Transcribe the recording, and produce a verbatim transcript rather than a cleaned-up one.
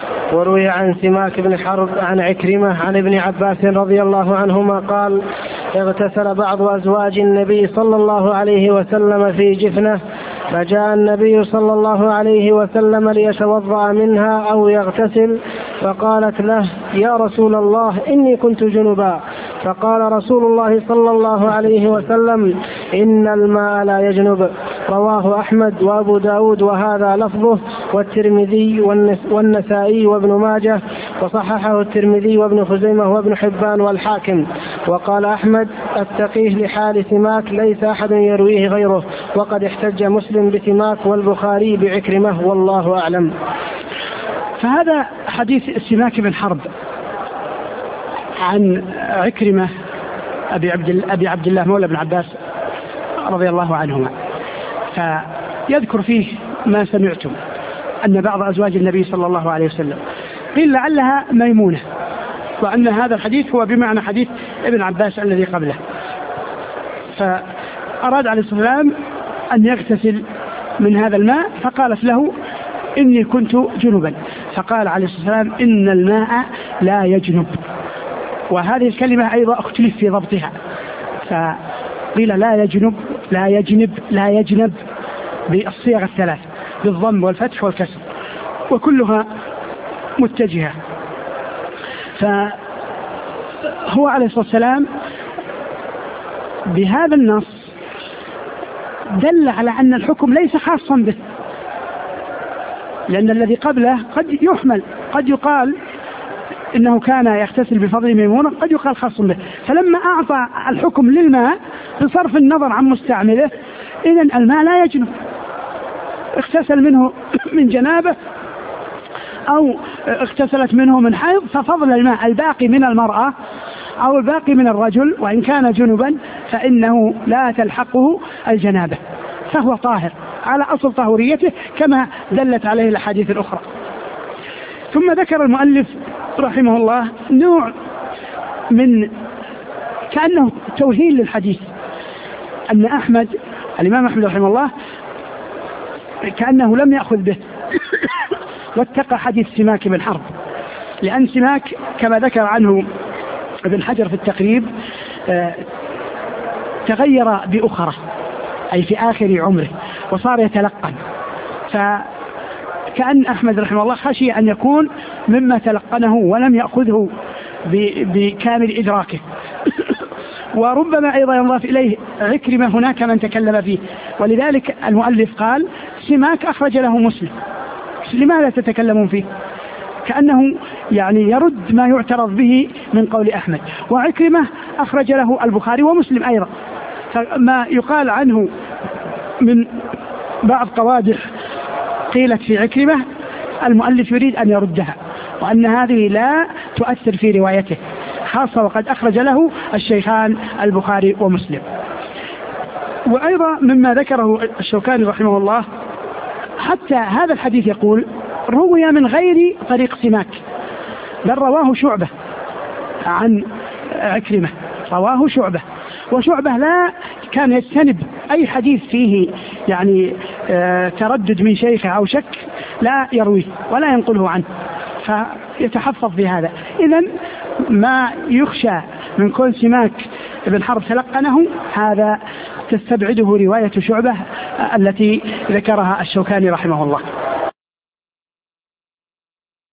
وروي عن سماك بن حرب عن عكرمة عن ابن عباس رضي الله عنهما قال: اغتسل بعض أزواج النبي صلى الله عليه وسلم في جفنة، فجاء النبي صلى الله عليه وسلم ليتوضأ منها أو يغتسل، فقالت له: يا رسول الله إني كنت جنبا. فقال رسول الله صلى الله عليه وسلم: إن الماء لا يجنب. رواه أحمد وأبو داود وهذا لفظه، والترمذي والنسائي وابن ماجه، وصححه الترمذي وابن خزيمة وابن حبان والحاكم. وقال أحمد: التقيه لحال سماك ليس أحد يرويه غيره، وقد احتج مسلم بسماك والبخاري بعكرمة، والله أعلم. فهذا حديث سماك بن حرب عن عكرمة أبي عبد, أبي عبد الله مولى بن عباس رضي الله عنهما، فيذكر فيه ما سمعتم أن بعض أزواج النبي صلى الله عليه وسلم قيل لعلها ميمونة، وأن هذا الحديث هو بمعنى حديث ابن عباس الذي قبله. فأراد عليه الصلاة والسلام أن يغتسل من هذا الماء، فقالت له: إني كنت جنبا. فقال عليه الصلاة والسلام: إن الماء لا يجنب. وهذه الكلمة أيضا اختلف في ضبطها، فقيل لا يجنب، لا يجنب، لا يجنب، بالصيغ الثلاث بالضم والفتح والكسر، وكلها متجهة. فهو عليه الصلاة والسلام بهذا النص دل على أن الحكم ليس خاصا به، لأن الذي قبله قد يحمل، قد يقال إنه كان يغتسل بفضل ميمونة، قد يقال خاص به. فلما أعطى الحكم للماء بصرف النظر عن مستعمله، إذن الماء لا يجنب، اغتسل منه من جنابه أو اغتسلت منه من حيض، ففضل الماء الباقي من المرأة أو الباقي من الرجل وإن كان جنبا فإنه لا تلحقه الجنابة، فهو طاهر على أصل طهوريته كما دلت عليه الأحاديث الأخرى. ثم ذكر المؤلف رحمه الله نوع من كأنه توهين للحديث، أن أحمد الإمام أحمد رحمه الله كأنه لم يأخذ به واتقى حديث سماك بن حرب، لأن سماك كما ذكر عنه ابن حجر في التقريب تغير بأخرى، أي في آخر عمره، وصار يتلقن، فكأن أحمد رحمه الله خشي أن يكون مما تلقنه ولم يأخذه بكامل إدراكه. وربما أيضا ينضاف إليه عكرمة هناك من تكلم فيه، ولذلك المؤلف قال: سماك أخرج له مسلم، لماذا تتكلمون فيه؟ كأنه يعني يرد ما يعترض به من قول أحمد. وعكرمة أخرج له البخاري ومسلم أيضا، فما يقال عنه من بعض قوادح قيلت في عكرمة المؤلف يريد أن يردها، وأن هذه لا تؤثر في روايته، خاصة وقد أخرج له الشيخان البخاري ومسلم. وأيضا مما ذكره الشوكاني رحمه الله، حتى هذا الحديث يقول روي من غير طريق سماك، بل رواه شعبة عن عكرمة، رواه شعبة، وشعبة لا كان يجتنب أي حديث فيه يعني آه تردد من شيخه أو شك لا يرويه ولا ينقله عنه، فيتحفظ بهذا. إذن ما يخشى من كون سماك ابن حرب تلقنه هذا تستبعده رواية شعبة التي ذكرها الشوكاني رحمه الله.